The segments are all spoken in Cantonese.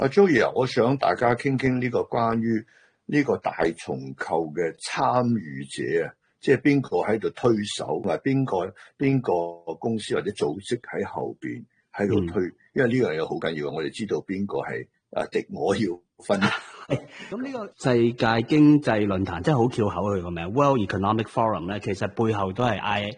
阿 Joey 啊，我想大家傾傾呢個關於呢個大重構嘅參與者啊，即係邊個喺度推手，或邊個公司或者組織喺後邊喺度推，因為呢樣嘢好緊要，我哋知道邊個係敵我要分。 咁呢個世界經濟論壇真係好翹口佢個名 World Economic Forum 咧，其實背後都係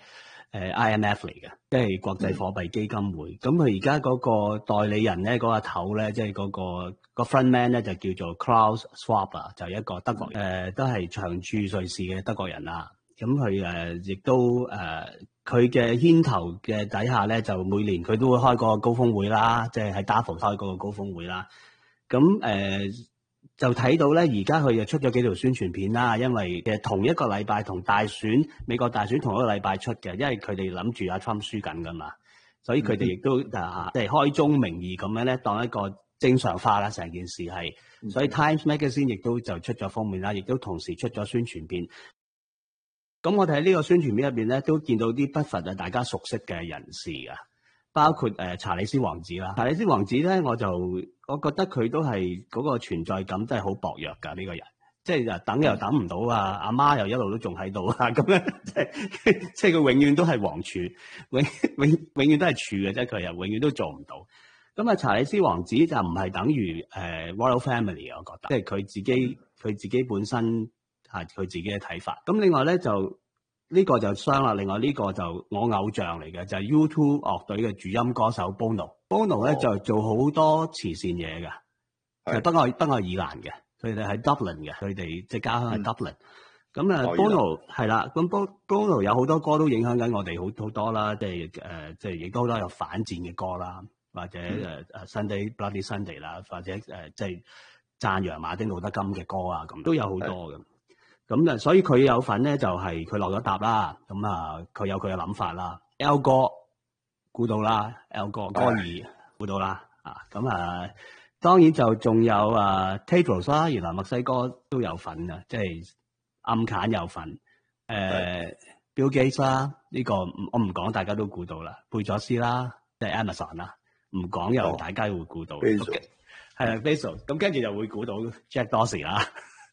IMF 嚟嘅，即係國際貨幣基金會。咁佢而家嗰個代理人咧，嗰個頭咧，即係嗰個 front man 咧，就叫做 Klaus Schwab 啊，就係一個德國人，都係長駐瑞士嘅德國人啦。咁佢亦都佢嘅牽頭嘅底下咧，就每年佢都會開個高峰會啦，即係喺達沃斯開嗰個高峰會啦。咁就睇到咧，而家佢又出咗幾條宣傳片啦，因為同一個禮拜同美國大選同一個禮拜出嘅，因為佢哋諗住阿 Trump 輸緊噶嘛，所以佢哋亦都即係開宗明義咁樣咧，當一個正常化啦，成件事係，所以 Times Magazine 亦都就出咗封面啦，亦都同時出咗宣傳片。咁我哋喺呢個宣傳片入邊咧，都見到啲不乏大家熟悉嘅人士啊，包括查理斯王子啦。查理斯王子咧，我覺得佢都係嗰個存在感真係好薄弱㗎，呢個人，即係等又等唔到啊，阿媽又一路都仲喺度啊，咁樣即係佢永遠都係王儲，永遠都係儲嘅啫，佢又永遠都做唔到。咁啊，查理斯王子就唔係等於Royal Family， 我覺得，即係佢自己本身係佢自己嘅睇法。咁另外咧就呢個就傷啦，另外呢個就我偶像嚟嘅，就係 U2 樂隊嘅主音歌手 Bono 咧就做好多慈善嘢嘅，係北愛爾蘭嘅，佢哋喺 Dublin 嘅，佢哋即係家鄉喺 Dublin。咁Bono 係啦，咁 Bono 有好多歌都影響緊我哋好多啦，即係亦都好多有反戰嘅歌啦，或者Sunday Bloody Sunday 啦，或者即係讚揚馬丁路德金嘅歌啊，咁都有好多嘅。咁所以佢有份咧，就係佢落咗答啦。咁佢有佢嘅諗法啦。Al 哥估到啦，Al 哥戈爾估到啦。咁當然就仲有Tedros 啦，原來墨西哥都有份啊，即係暗揀有份。Bill Gates 啦，呢個我唔講，大家都估到啦。貝佐斯啦，即係 Amazon 啦，唔講又大家會估到。係啊 Bezos 咁跟住就會估到 Jack Dorsey 啦。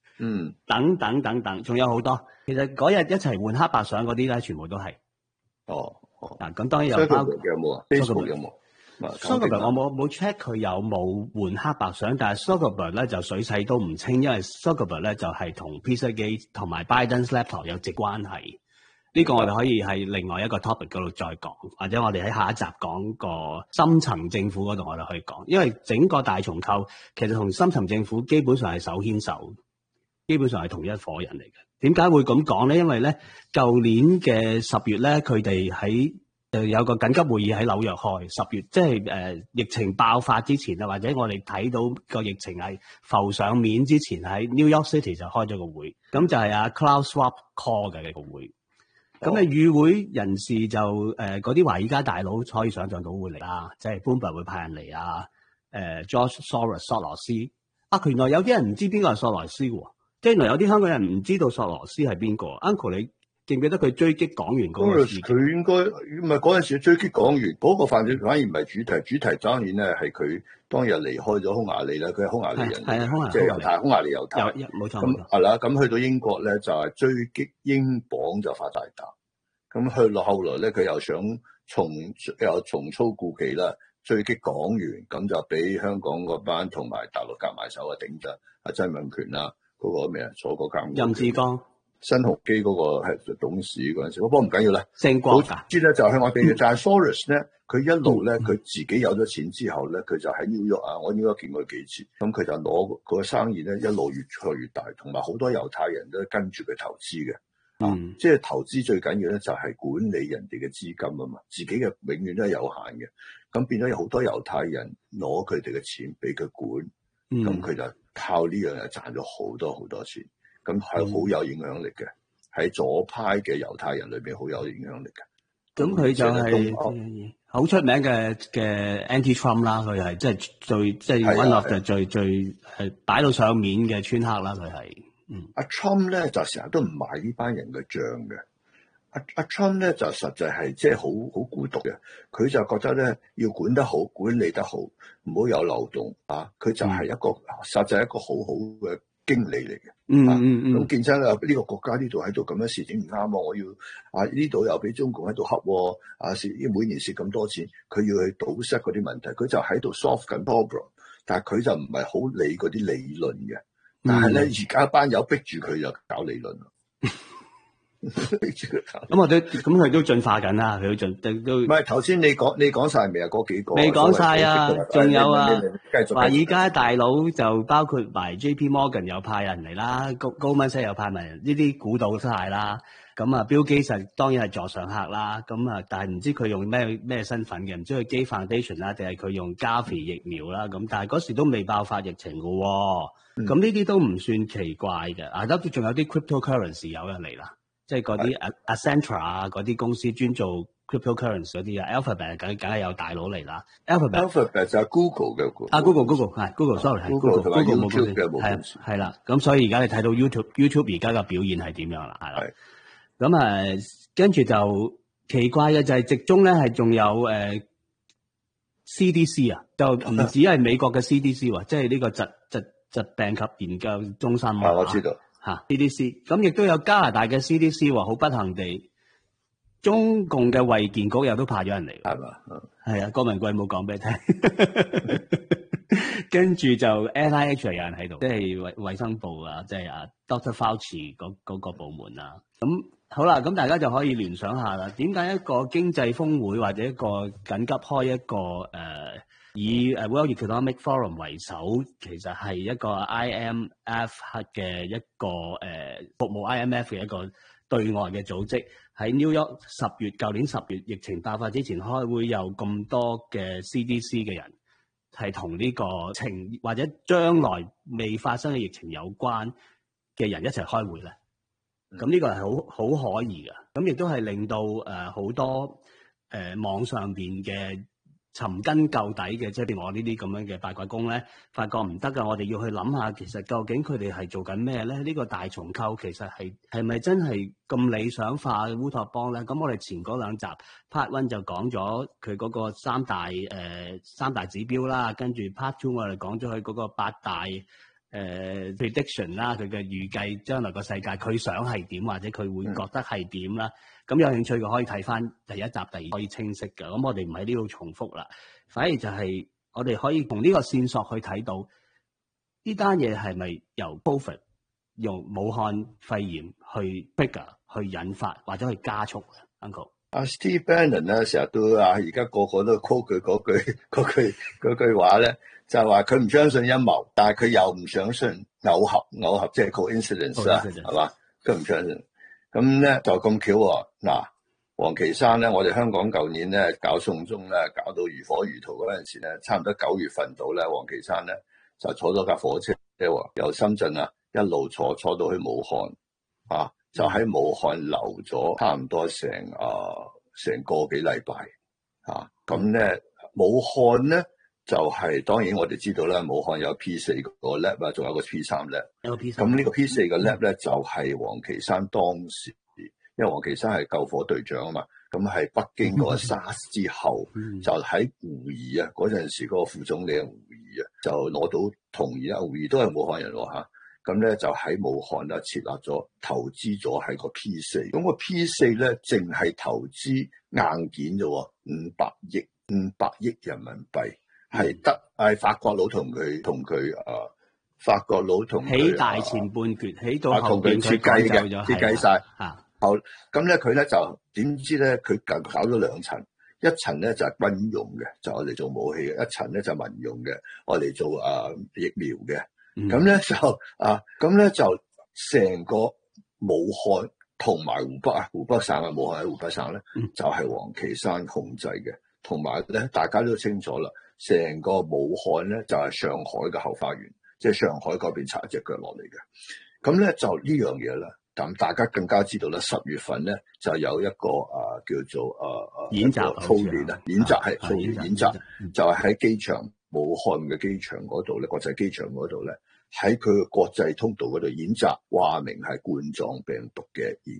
等，仲有好多。其實嗰日一齊換黑白相嗰啲咧，全部都係。咁當然有包括有冇啊 ？Facebook 有冇 ？Zuckerberg 我冇 check 佢有冇換黑白相，但係 Zuckerberg 咧就水洗都唔清，因為 Zuckerberg 咧就係同 Pizzagate 同埋 Biden's laptop 有直關係。呢個我哋可以喺另外一個 topic 嗰度再講，或者我哋喺下一集講個深層政府嗰度我哋可以講，因為整個大重構其實同深層政府基本上係手牽手。基本上係同一夥人嚟嘅。點解會咁講咧？因為咧，舊年嘅10月咧，佢哋有個緊急會議喺紐約開。10月即係疫情爆發之前啊，或者我哋睇到個疫情係浮上面之前，喺 New York City 就開咗個會。咁就係阿 Klaus Schwab call 嘅個會。咁與會人士就嗰啲華爾街大佬可以想象到會嚟啦，即係 Bloomberg 會派人嚟啊。George Soros 索羅斯原來有啲人唔知邊個係索羅斯喎。即係原來有啲香港人唔知道索羅斯係邊個 Uncle 你記唔記得佢追擊港元嗰個事件？ 佢應該唔係嗰陣時追擊港元嗰個反而反而唔係主題當然咧係佢當日離開咗匈牙利啦，佢係匈牙利人，即係匈牙利猶太， 冇錯。 咁係啦，咁去到英國咧就係追擊英鎊就發大達，咁去到後來咧佢又想重操故技啦，追擊港元，咁就俾香港嗰班同埋大陸夾埋手頂着曾蔭權啦。嗰個咩啊？坐嗰間任志剛、 新鴻基嗰個係董事嗰陣時，不過唔緊要啦。 姓郭㗎。 知咧就係我哋，但係 Soros 咧，佢一路咧佢自己有咗錢之後咧，佢就喺 New York 啊，我應該見過幾次。咁佢就攞個生意咧一路越做越大，同埋好多猶太人都跟住佢投資嘅。即係投資最緊要咧就係管理人哋嘅資金啊嘛，自己嘅永遠都係有限嘅。咁變咗有好多猶太人攞佢哋嘅錢俾佢管。咁佢就靠呢樣嘢賺咗好多好多錢，咁係好有影響力嘅，喺左派嘅猶太人裏邊好有影響力嘅。 咁佢就係好出名嘅 anti-Trump 啦，佢係即係 one of 最係擺到上面嘅村客啦，佢係。 阿 Trump 咧就成日都唔買呢班人嘅帳嘅。 阿 Trump 咧就實在係即係好孤獨嘅，佢就覺得咧要管得好，管理得好，唔好有漏洞啊！佢就係一個實際一個好好嘅經理嚟嘅。咁見真啦，呢個國家呢度喺度咁樣事情唔啱喎，我要呢度又俾中共喺度恰喎，每年蝕咁多錢，佢要去堵塞嗰啲問題，佢就喺度 solve 緊 problem， 但係佢就唔係好理嗰啲理論嘅。但係咧，而家班友逼住佢就搞理論咯。 咁佢都進化緊啦，佢都唔係頭先你講晒未啊？嗰幾個未講晒啊，仲有啊，華爾街大佬就包括埋 JP Morgan 又派人嚟啦，高文西又派埋人，呢啲估到晒啦。咁啊，Bill Gates當然係座上客啦。咁啊，但係唔知佢用咩身份嘅，唔知佢基 Foundation 啦，定係佢用 Gavi 疫苗啦。咁但係嗰時都未爆發疫情噶喎。咁呢啲都唔算奇怪嘅。都仲有啲 cryptocurrency 有人嚟啦。即係嗰啲 Accenture 啊，嗰啲公司專做 cryptocurrency 嗰啲啊 ，Alphabet 梗係有大佬嚟啦。 Alphabet 就係 Google 嘅。 Google，sorry 係 Google 冇公司係啦。咁所以而家你睇到 YouTube 而家嘅表現係點樣啦？係啦。咁跟住就奇怪嘅就係直中咧係仲有CDC 啊，就唔止係美國嘅 CDC 喎，即係呢個疾病及研究中心啊。 我知道。 CDC 咁亦都有加拿大嘅 CDC 喎，好不幸地，中共嘅衛健局又都派咗人嚟， 係嘛？ 係啊，郭文貴冇講俾你聽，跟住就 NIH 有人喺度，即係衛生部啊，即係Dr. Fauci 嗰個部門啊。咁好啦，咁大家就可以聯想下啦，點解一個經濟峰會或者一個緊急開一個以World Economic Forum 為首，其實係一個 IMF 嘅一個服務 IMF 嘅一個對外嘅組織，喺 New York 舊年10月疫情爆發之前開會，有咁多嘅 CDC 嘅人係同呢個或者將來未發生嘅疫情有關嘅人一齊開會咧。咁呢個係好可疑嘅，咁亦都係令到好多網上邊嘅尋根究底嘅，即係譬如我呢啲咁樣嘅八卦工咧，發覺唔得㗎，我哋要去諗下，其實究竟佢哋係做緊咩咧？呢個大重構其實係咪真係咁理想化嘅烏托邦咧？咁我哋前嗰兩集 Part 1就講咗佢嗰個三大指標啦，跟住 Part 2我哋講咗佢嗰個八大prediction 啦，佢嘅預計將來個世界佢想係點，或者佢會覺得係點啦。咁有興趣嘅可以睇翻第一集、第二，可以清晰嘅。咁我哋唔喺呢度重複啦，反而就係我哋可以從呢個線索去睇到呢單嘢係咪由 COVID 用武漢肺炎去 trigger 去引發或者去加速嘅 Uncle。 Steve Bannon 咧成日都而家個個都 quote 佢嗰句話咧，就係話佢唔相信陰謀，但係佢又唔相信偶合即係 coincidence 啊，係嘛？佢唔相信。咁咧就咁巧喎。嗱，王岐山咧，我哋香港舊年咧搞送中咧，搞到如火如荼嗰陣時咧，差唔多9月份到咧，王岐山咧就坐咗架火車由深圳一路坐到去武漢就喺武漢留咗差唔多成個幾禮拜咁咧武漢咧就係當然我哋知道啦，武漢有 P4 個 lab 啊，仲有個 P3 lab。咁呢個 P4 個 lab 咧就係王岐山當時，因為王岐山係救火隊長啊嘛，咁係北京嗰個 SARS 之後，就喺胡怡嗰陣時嗰個副總理胡怡就攞到同意啦，胡怡都係武漢人喎。咁咧就喺武漢設立咗投資咗喺個 P4，咁個 P4 咧淨係投資硬件啫，500億人民幣。係得法國佬同佢法國佬同佢起大前半決，起到後邊佢設計嘅，設計晒。好，咁咧佢咧就點知咧佢搞咗2層，一層咧就係軍用嘅，就我哋做武器嘅；一層咧就民用嘅，我哋做疫苗嘅。咁咧咁咧就成個武漢同埋湖北省武漢喺湖北省咧，就係王岐山控制嘅。同埋咧，大家都清楚啦，成個武漢咧就係上海嘅後花園，即係上海嗰邊插一隻腳落嚟嘅。咁咧就呢樣嘢啦，咁大家更加知道啦。10月份咧就有一個叫做演習操練啊，演習係操練演習，就係喺機場武漢嘅機場嗰度咧，國際機場嗰度咧，喺佢嘅國際通道嗰度演習，話明係冠狀病毒嘅演習。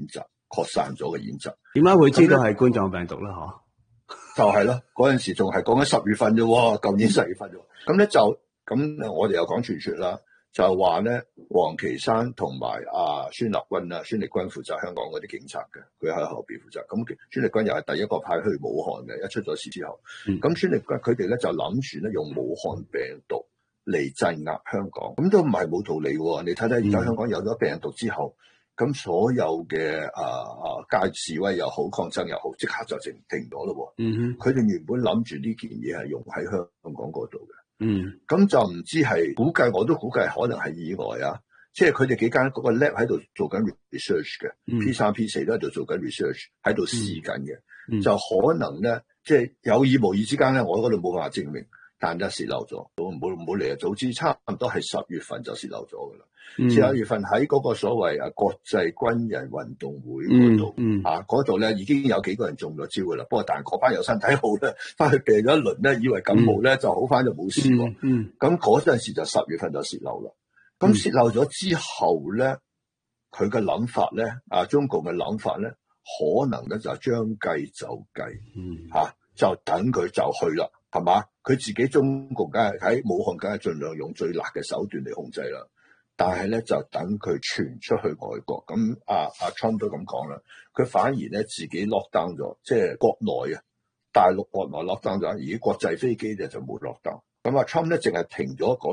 擴散咗嘅演習。 點解會知道係冠狀病毒咧？嗬， 就係咯，嗰陣時仲係講緊10月份啫喎，舊年10月份啫。咁咧就咁，我哋又講傳說啦，就係話咧，王岐山同埋孫立軍啊，孫力軍負責香港嗰啲警察嘅，佢喺後邊負責。咁孫力軍又係第一個派去武漢嘅，一出咗事之後，咁孫力軍佢哋咧就諗住咧用武漢病毒嚟鎮壓香港，咁都唔係冇道理喎。你睇睇而家香港有咗病毒之後，咁所有嘅街示威又好，抗爭又好，即刻就停咗咯。佢哋原本諗住呢件嘢係用喺香港嗰度嘅。咁就唔知係估計，我都估計可能係意外啊！即係佢哋幾間嗰個 lab 喺度做緊 research 嘅，P3、P4 都喺度做緊 research， 喺度試緊嘅，就可能咧，即係有意無意之間咧，我嗰度冇辦法證明，但係洩漏咗，唔好嚟啊！早知差唔多係10月份就洩漏咗噶啦，10月份喺嗰個所謂國際軍人運動會嗰度，嗰度咧已經有幾個人中咗招噶啦，不過但係嗰班有身體好咧，翻去病咗一輪咧，以為感冒咧就好翻就冇事喎，咁嗰陣時就10月份就洩漏啦，咁洩漏咗之後咧，佢嘅諗法咧，中共嘅諗法咧，可能咧就將計就計，就等佢就去啦。係嘛？佢自己中共梗係喺武漢，梗係盡量用最辣嘅手段嚟控制啦。但係咧就等佢傳出去外國，咁Trump 都咁講啦。佢反而咧自己 lock down 咗，即係國內大陸國內 lock down咗，而國際飛機就冇 lock down。咁Trump 咧淨係停咗嗰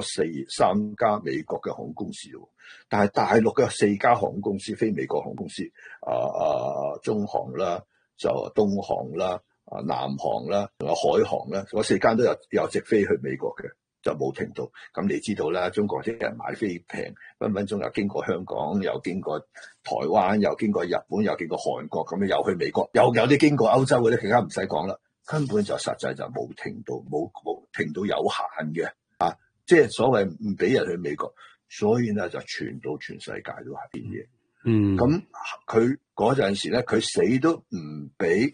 3家美國嘅航空公司喎，但係大陸嘅4家航空公司，非美國航空公司，中航啦，就東航啦。南航啦，仲有海航啦，嗰4間都有直飛去美國嘅，就冇停到。咁你知道啦，中國啲人買飛平，分分鐘又經過香港，又經過台灣，又經過日本，又經過韓國，咁樣又去美國，又有啲經過歐洲嗰啲，更加唔使講啦。根本就實際就冇停到，冇停到有限嘅，即係所謂唔俾人去美國，所以咧就傳到全世界都係啲嘢。咁佢嗰陣時咧，佢死都唔俾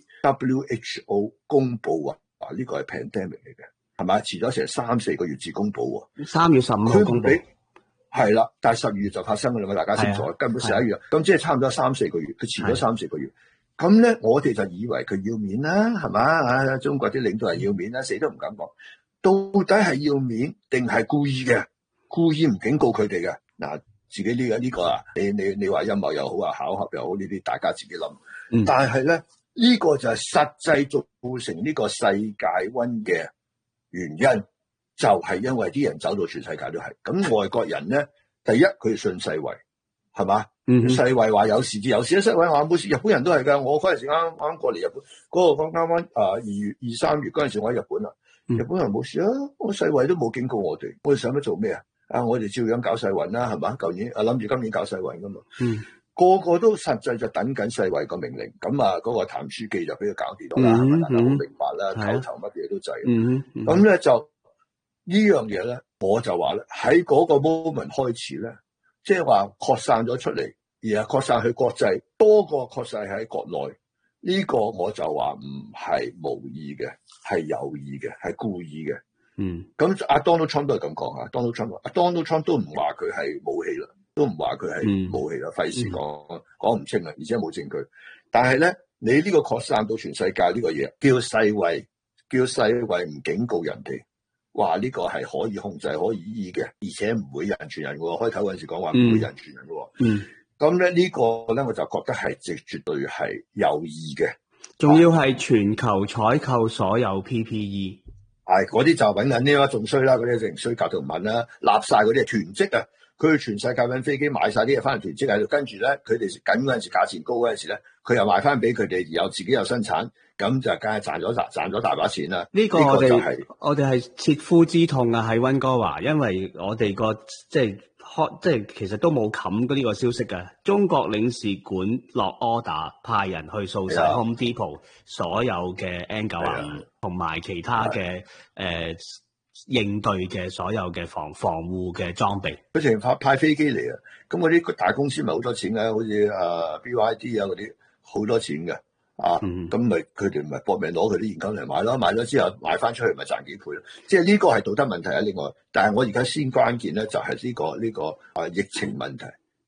WHO 公佈話呢個係 pandemic 嚟嘅，係咪？遲咗成3-4個月至公佈喎。3月15號公佈。係啦，但係12月就發生㗎啦嘛，大家清楚。根本11月，咁即係差唔多3-4個月，佢遲咗3-4個月。咁咧，我哋就以為佢要面啦，係嘛？中國啲領導人要面啦，死都唔敢講。到底係要面定係故意嘅？故意唔警告佢哋嘅嗱。自己呢個你話陰謀又好巧合又好，呢啲大家自己諗。但係咧，呢個就係實際造成呢個世界瘟嘅原因，就係因為啲人走到全世界都係。咁外國人咧，第一佢信世衛，係嘛？世衛話有事至有事，世衛話冇事。日本人都係㗎。我嗰陣時啱過嚟日本，嗰個啱2月2-3月嗰陣時我喺日本啦，日本人冇事啊，我世衛都冇警告我哋，我哋想乜做咩啊？我哋照樣搞世運啦，係嘛？舊年諗住今年搞世運噶嘛，個個都實際就等緊世衛個命令。咁嗰個譚書記就俾佢搞掂咗啦，係咪？大家好明白啦，口頭乜嘢都制。咁咧就呢樣嘢咧，我就話咧喺嗰個 moment 開始咧，即係話擴散咗出嚟，而係擴散去國際，多過擴散喺國內。呢個我就話唔係無意嘅，係有意嘅，係故意嘅。咁Donald Trump 都係咁講啊，Donald Trump 都唔話佢係武器啦，都唔話佢係武器啦，費事講唔清啊，而且冇證據。但係咧，你呢個擴散到全世界呢個嘢，叫世衛唔警告人哋，話呢個係可以控制、可以醫嘅，而且唔會人傳人嘅。開頭嗰陣時講話唔會人傳人嘅。咁咧呢個咧，我就覺得係絕對係有意嘅， 仲要係全球採購所有 PPE。 嗰啲就揾緊呢啦，仲衰啦，嗰啲成衰格同文啦，立晒嗰啲係囤積啊！佢去全世界揾飛機買晒啲嘢翻嚟囤積喺度，跟住咧佢哋緊嗰陣時價錢高嗰陣時咧，佢又賣翻俾佢哋，然後自己又生產，咁就梗係賺咗大把錢啦！呢個我哋係切膚之痛啊！喺溫哥華，因為我哋個即係其實都冇冚呢個消息嘅。中國領事館落 order 派人去掃晒 Home Depot 所有嘅 N95同埋其他嘅應對嘅所有嘅防護嘅裝備。 佢直情派飛機嚟啊！咁嗰啲大公司咪好多錢嘅，好似BYD 嗰啲好多錢嘅。咁咪佢哋咪搏命攞佢啲現金嚟買咯，買咗之後賣翻出去咪賺幾倍咯。即係呢個係道德問題啊。另外，但係我而家先關鍵咧就係呢個疫情問題。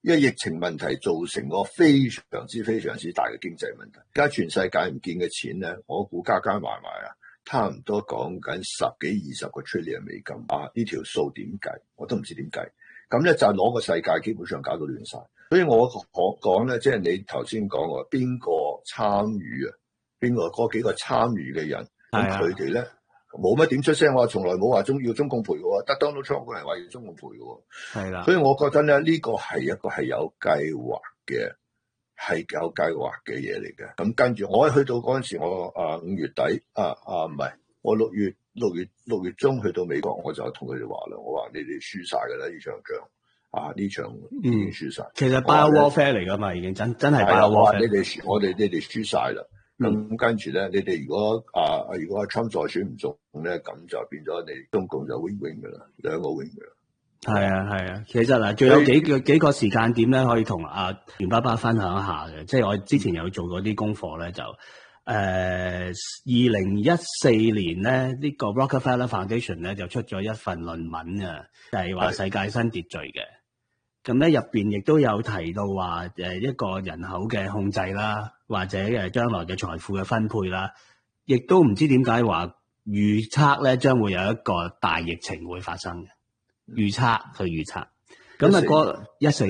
因為疫情問題造成個非常之大嘅經濟問題。而家全世界唔見嘅錢咧，我估加埋啊，差唔多講緊10幾20個 trillion 美金啊！呢條數點計，我都唔知點計。咁咧就攞個世界基本上搞到亂晒。所以我講咧，即係你頭先講話邊個參與啊？邊個嗰幾個參與嘅人，咁佢哋咧冇乜點出聲，我從來冇話要中共賠嘅，得 Donald Trump 嗰人話要中共賠嘅。係啦，所以我覺得咧呢個係一個係有計劃嘅嘢嚟嘅。咁跟住我去到嗰陣時，我5月底唔係，我6月中去到美國，我就同佢哋話啦，我話你哋輸晒㗎啦呢場仗。呢場已經輸晒。其實 bio warfare 嚟㗎嘛，已經真係 bio warfare。 你哋輸晒啦。咁跟住咧，你哋如果阿 Trump 再選唔中咧，咁就變咗你中共就 win 㗎啦，兩個 win 㗎啦。 係啊。其實嗱，仲有幾個時間點咧，可以同阿袁爸爸分享一下嘅。即係我之前有做過啲功課咧，就2014年咧，呢個 Rockefeller Foundation 咧就出咗一份論文啊，就係話世界新秩序嘅。咁咧入邊亦都有提到話一個人口嘅控制啦，或者將來嘅財富嘅分配啦，亦都唔知點解話預測咧將會有一個大疫情會發生嘅預測。咁啊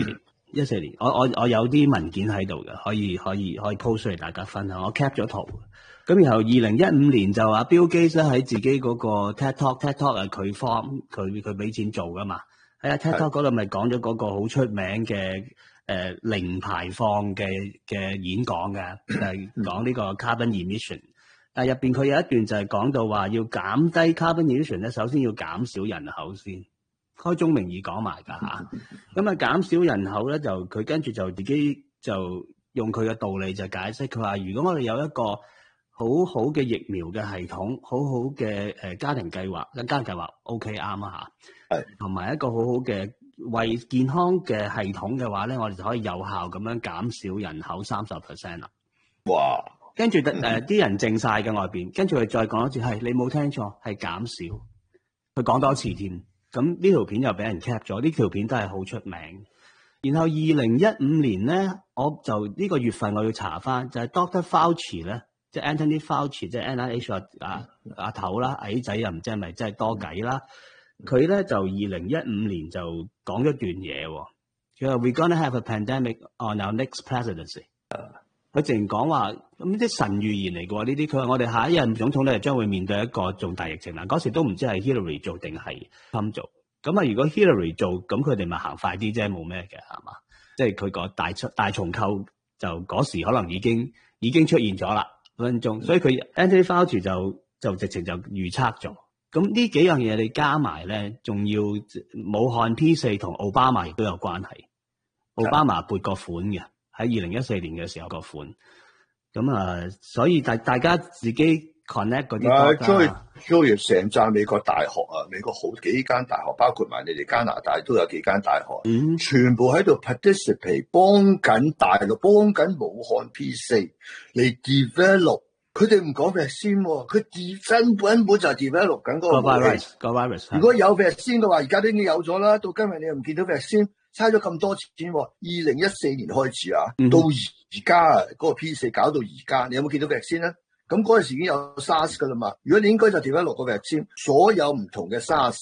14年，我有啲文件喺度嘅，可以 post 出嚟大家分享。我 cap 咗圖。咁然後2015年就話 Bill Gates 喺自己嗰個 TED Talk 係佢俾錢做噶嘛。喺 TED Talk 嗰度咪講咗嗰個好出名嘅零排放嘅演講嘅，就係講呢個 carbon emission。但係入邊佢有一段就係講到話要減低 carbon emission 咧，首先要減少人口先，開宗明義講埋㗎嚇。咁啊減少人口咧，就佢跟住就自己就用佢嘅道理就解釋，佢話如果我哋有一個好好嘅疫苗嘅系統，好好嘅家庭計劃，OK 啱啊嚇，係同埋一個好好嘅為健康嘅系統嘅話咧，我哋就可以有效咁樣減少人口30% 啦。哇！跟住啲人靜晒嘅外邊，跟住佢再講一次，係你冇聽錯，係減少。佢講多次添，咁呢條片又俾人 cap 咗，呢條片都係好出名。然後2015年咧，我就呢個月份我要查翻，就係 Dr. Fauci 咧。即係 Anthony Fauci，即係 NIH 阿頭啦，矮仔又唔知係咪真係多計啦。佢咧就2015年就講咗段嘢喎。佢話 We're gonna have a pandemic on our next presidency。佢淨講話咁啲神預言嚟嘅喎呢啲。佢話我哋下一任總統咧將會面對一個重大疫情啦。嗰時都唔知係 Hillary 做定係 Trump 做。咁啊，如果 Hillary 做，咁佢哋咪行快啲啫，冇咩嘅係嘛？即係佢個大重構就嗰時可能已經出現咗啦。分鐘，所以佢 Anthony Fauci 就直情就預測咗。咁呢幾樣嘢你加埋咧，仲要武漢 P4 同奧巴馬亦都有關係。奧巴馬撥個款嘅，喺2014年嘅時候個款。咁所以大家自己 connect 嗰啲。 Joey 成紮美國大學啊，美國好幾間大學，包括埋你哋加拿大都有幾間大學，全部喺度 participate 幫緊大陸，幫緊武漢 P4 嚟 develop。佢哋唔講 vaccine，佢根本就 develop 緊嗰個 virus。如果有 vaccine 嘅話，而家都已經有咗啦。到今日你又唔見到 vaccine，嘥咗咁多錢。2014年開始啊，到而家啊，嗰個 P4 搞到而家，你有冇見到 vaccine 咧？咁嗰陣時已經有 SARS 噶啦嘛，如果你應該就調翻落個 vaccine，所有唔同嘅 SARS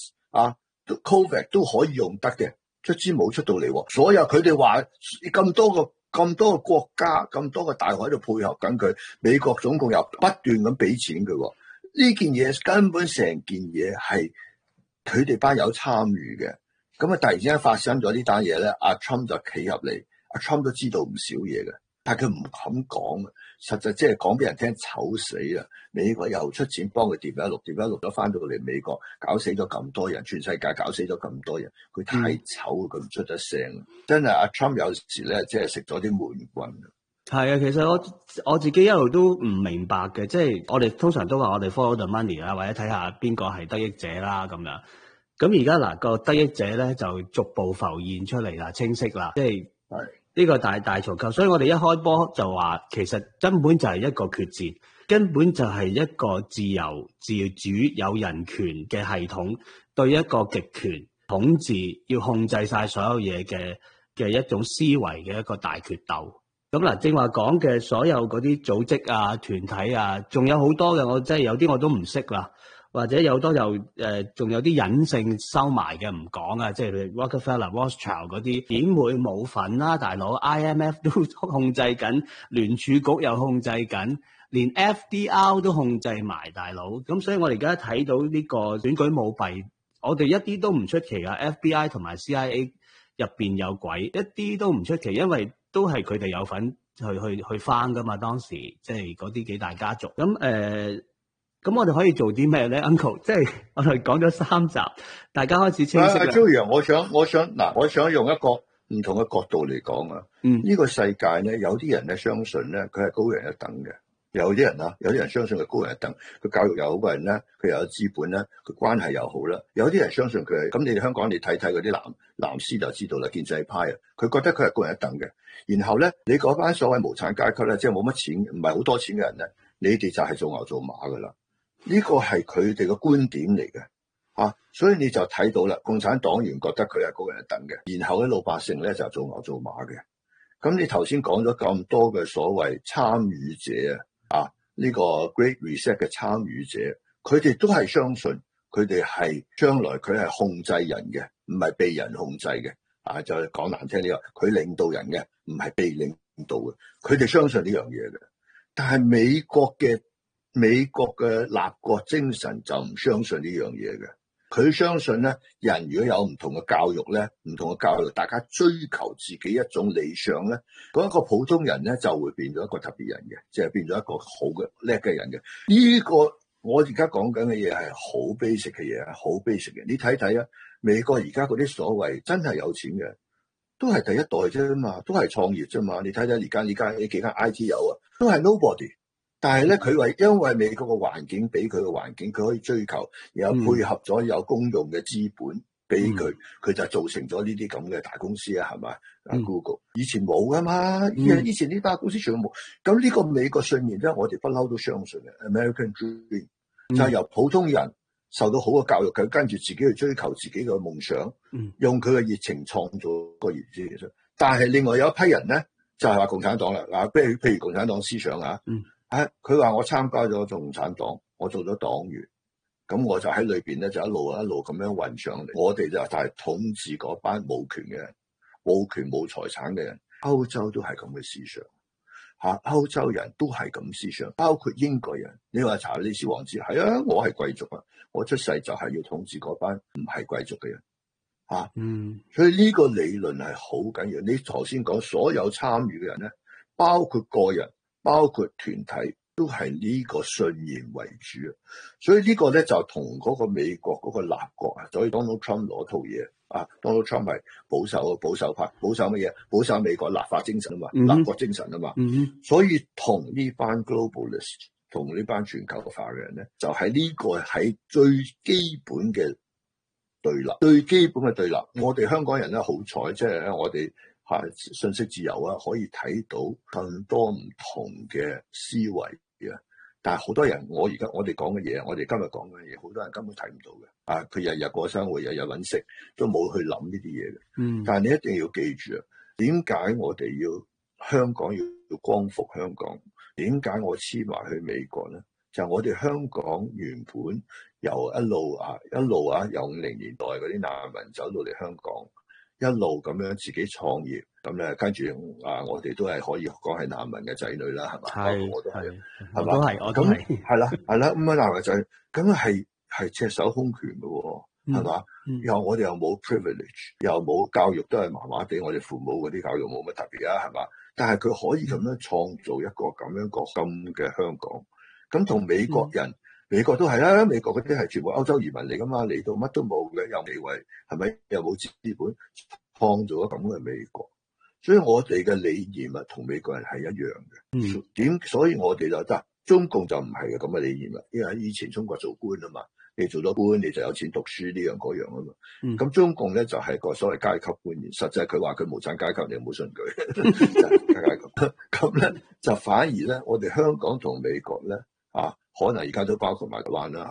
COVID 都可以用得嘅，卒之冇出到嚟。所有佢哋話咁多個國家，咁多個大學喺度配合緊佢，美國總共又不斷咁俾錢佢。呢件嘢根本成件嘢係佢哋班友參與嘅。咁啊突然之間發生咗呢單嘢咧，阿 Trump 就企入嚟，阿 Trump 都知道唔少嘢嘅，但係佢唔敢講。實際即係講俾人聽，醜死啦！美國又出錢幫佢develop咗翻到嚟美國，搞死咗咁多人，全世界搞死咗咁多人，佢太醜，佢唔出得聲。真係阿 Trump 有時咧，即係食咗啲悶棍。 係啊，其實我自己一路都唔明白嘅，即係我哋通常都話我哋 follow the money 啦，或者睇下邊個係得益者啦咁樣。咁而家嗱個得益者咧就逐步浮現出嚟啦，清晰啦，即係。呢個大重構，所以我哋一開波就話，其實根本就係一個決戰，根本就係一個自由、自主、有人權嘅系統對一個極權統治，要控制晒所有嘢嘅嘅一種思維嘅一個大決鬥。咁嗱，正話講嘅所有嗰啲組織啊、團體啊，仲有好多嘅，我真係有啲我都唔識啦，或者有好多又仲有啲隱性收埋嘅唔講啊，即係 Rockefeller、Rothschild 嗰啲點會冇份啦？大佬 IMF 都控制緊，聯儲局又控制緊，連 FDR 都控制埋，大佬。咁所以我哋而家睇到呢個選舉舞弊，我哋一啲都唔出奇啊 FBI 同埋 CIA 入邊有鬼，一啲都唔出奇，因為都係佢哋有份去翻噶嘛，當時即係嗰啲幾大家族。咁咁我哋可以做啲咩咧 ，Uncle？ 即係我哋講咗3集，大家開始清晰啦。 Joey，我想用一個唔同嘅角度嚟講啊。呢個世界咧，有啲人咧相信咧，佢係高人一等嘅。有啲人相信佢高人一等，佢教育又好嘅人咧，佢又有資本咧，佢關係又好啦。有啲人相信佢係咁，你哋香港你睇睇嗰啲藍絲就知道啦，建制派啊，佢覺得佢係高人一等嘅。然後咧，你嗰班所謂無產階級咧，即係冇乜錢，唔係好多錢嘅人咧，你哋就係做牛做馬噶啦。呢個係佢哋嘅觀點嚟嘅，所以你就睇到啦，共產黨員覺得佢係高人一等嘅，然後啲老百姓咧就做牛做馬嘅。咁你頭先講咗咁多嘅所謂參與者呢個 Great Reset 嘅參與者，佢哋都係相信佢哋係將來佢係控制人嘅，唔係被人控制嘅。就係講難聽啲話，佢領導人嘅，唔係被領導嘅。佢哋相信呢樣嘢嘅，但係美國嘅立國精神就唔相信呢樣嘢嘅。佢相信咧，人如果有唔同嘅教育咧，唔同嘅教育，大家追求自己一種理想咧，嗰一個普通人咧就會變咗一個特別人嘅，即係變咗一個好嘅叻嘅人嘅。呢個我而家講緊嘅嘢係好 basic 嘅嘢，好 basic 嘅。你睇睇啊，美國而家嗰啲所謂真係有錢嘅，都係第一代啫嘛，都係創業啫嘛。你睇睇而家呢幾間 IT 友啊，都係 nobody。但係咧，佢話因為美國嘅環境俾佢嘅環境，佢可以追求，然後配合咗有公用嘅資本俾佢，佢就造成咗呢啲咁嘅大公司啊，係咪？Google 以前冇噶嘛，以前呢大公司全部冇。咁呢個美國信念咧，我哋不嬲都相信嘅 American Dream，就係由普通人受到好嘅教育，佢跟住自己去追求自己嘅夢想，用佢嘅熱情創造個熱情。但係另外有一批人咧，就係話共產黨啦，譬如共產黨思想啊。佢話我參加咗共產黨，我做咗黨員，咁我就喺裏邊咧就一路咁樣運上嚟。我哋就係統治嗰班冇權嘅人，冇權冇財產嘅人。歐洲都係咁嘅思想，歐洲人都係咁思想，包括英國人。你話查理斯王子係啊，我係貴族啊，我出世就係要統治嗰班唔係貴族嘅人。所以呢個理論係好緊要。你頭先講所有參與嘅人咧，包括個人，包括團體，都係呢個信念為主啊，所以呢個咧就同嗰個美國嗰個立國啊，所以 Donald Trump 攞套嘢Donald Trump 係保守派，保守乜嘢？保守美國立法精神啊嘛，立國精神啊嘛，所以同呢班 globalist， 同呢班全球化嘅人咧，就係呢個喺最基本嘅對立，最基本嘅對立。我哋香港人咧好彩，即係我哋。信息自由啊，可以睇到更多唔同嘅思維嘅，但係好多人，我哋講嘅嘢，我哋今日講嘅嘢，好多人根本睇唔到嘅。佢日日過生活，日日搵食，都冇去諗呢啲嘢嘅。但係你一定要記住啊，點解我哋要香港要光復香港？點解我黐埋去美國咧？就係我哋香港原本由一路由50年代嗰啲難民走到嚟香港。一路咁樣自己創業，咁咧跟住我哋都係可以講係難民嘅仔女啦，係嘛？我都係，係嘛？ 我都係， 係啦，咁啊難民仔，咁係赤手空拳嘅喎，係嘛？又我哋又冇 privilege， 又冇教育都係麻麻地，我哋父母嗰啲教育冇乜特別啊，係嘛？但係佢可以咁樣創造一個咁嘅香港，咁同美國人。美國都係啦，美國嗰啲係全部歐洲移民嚟噶嘛，嚟到乜都冇嘅，又未為係咪又冇資本創造咗咁嘅美國，所以我哋嘅理念啊同美國人係一樣嘅。所以我哋就得，中共就唔係嘅咁嘅理念啦，因為以前中國做官啊嘛，你做咗官你就有錢讀書呢樣嗰樣啊嘛。咁中共咧就係個所謂階級觀念，實際佢話佢無產階級，你唔好信佢。咁咧就反而咧，我哋香港同美國咧可能而家都包括埋台灣啦，係嘛？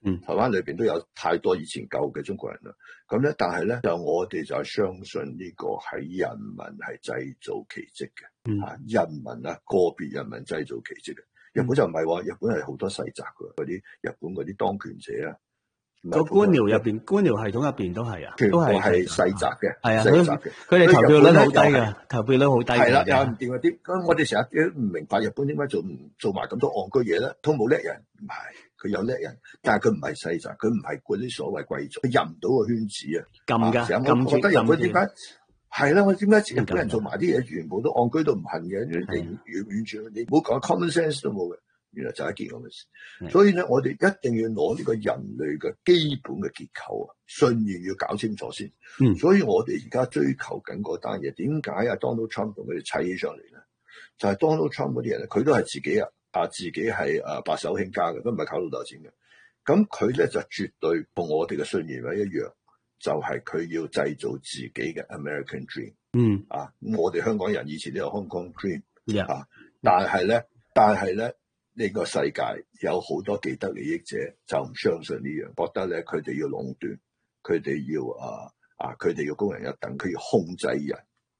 台灣裏邊都有太多以前舊嘅中國人啦。咁咧，但係咧就我哋就係相信呢個係人民係製造奇蹟嘅，人民啊，個別人民製造奇蹟嘅。日本就唔係喎，日本係好多世襲嘅，嗰啲日本嗰啲當權者啊。 個官僚入邊，官僚系統入邊都係啊，都係世襲嘅， 係啊， 世襲嘅。 佢哋投票率好低嘅，投票率好低。 係啦，又唔掂嗰啲。咁我哋成日都唔明白日本點解做埋咁多戇居嘢咧？都冇叻人，唔係佢有叻人，但係佢唔係世襲，佢唔係嗰啲所謂貴族，佢入唔到個圈子啊。撳㗎，我覺得日本點解係啦？我點解日本人做埋啲嘢全部都戇居到唔恨嘅？完全你唔好講 common sense 都冇嘅。原來就係一件咁嘅事，所以咧，我哋一定要攞呢個人類嘅基本嘅結構啊，信念要搞清楚先。所以我哋而家追求緊嗰單嘢，點解啊 Donald Trump 同佢哋砌起上嚟咧？就係 Donald Trump 嗰啲人咧，佢都係自己係白手興家嘅，都唔係靠老豆錢嘅。咁佢咧就絕對同我哋嘅信念係一樣，就係佢要製造自己嘅 American Dream。我哋香港人以前都有 Hong Kong Dream。但係咧。呢個世界有好多既得利益者就唔相信呢樣，覺得咧佢哋要壟斷，佢哋要佢哋要高人一等，佢要控制人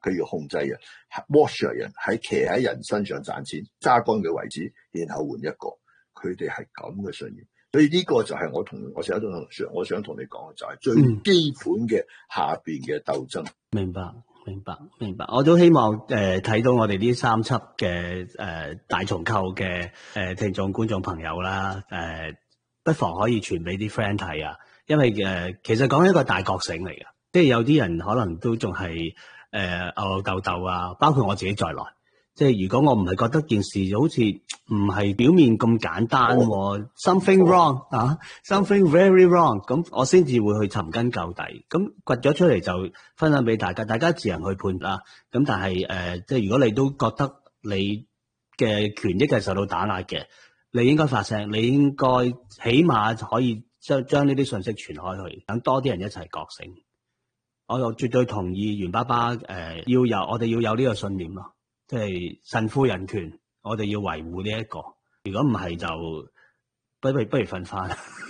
，wash 人喺騎喺人身上賺錢，揸乾嘅位置，然後換一個，佢哋係咁嘅信念。所以呢個就係我成日都我想同你講嘅，就係最基本嘅下邊嘅鬥爭。 明白，我都希望睇到我哋呢3輯嘅大重構嘅聽眾觀眾朋友啦，不妨可以傳俾啲 friend 睇啊，因為其實講一個大覺醒嚟嘅，即係有啲人可能都仲係吽吽豆啊，包括我自己在內。即係如果我唔係覺得件事好似唔係表面咁簡單，something wrong something very wrong， 咁我先至會去尋根究底。咁掘咗出嚟就分享俾大家，大家自行去判啦。咁但係即係如果你都覺得你嘅權益係受到打壓嘅，你應該發聲，你應該起碼可以將呢啲信息傳開去，等多啲人一齊覺醒。我又絕對同意袁爸爸我哋要有呢個信念咯。即係神父人權，我哋要維護呢一個。如果唔係就不如瞓翻。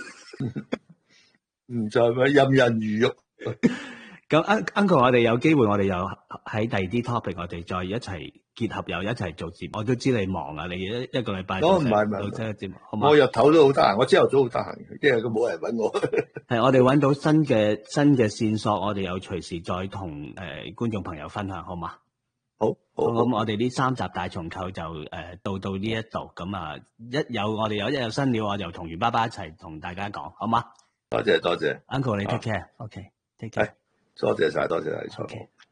唔再咪任人魚肉。 咁 Uncle， 我哋有機會，我哋又喺第二啲 topic， 我哋再一齊結合，又一齊做節目。我都知你忙啊，你一個禮拜都唔係做個節目。 我日頭都好得閒，我朝頭早好得閒，因為佢冇人搵我。 係我哋搵到新嘅線索，我哋又隨時再同觀眾朋友分享，好嘛？ 好， 咁我哋呢3集大重構就到呢一度，咁啊我哋有新料，我就同袁爸爸一齊同大家講，好嗎？ 多謝 Uncle， 你 take care，OK，take care， 多謝晒，多謝晒。 Okay.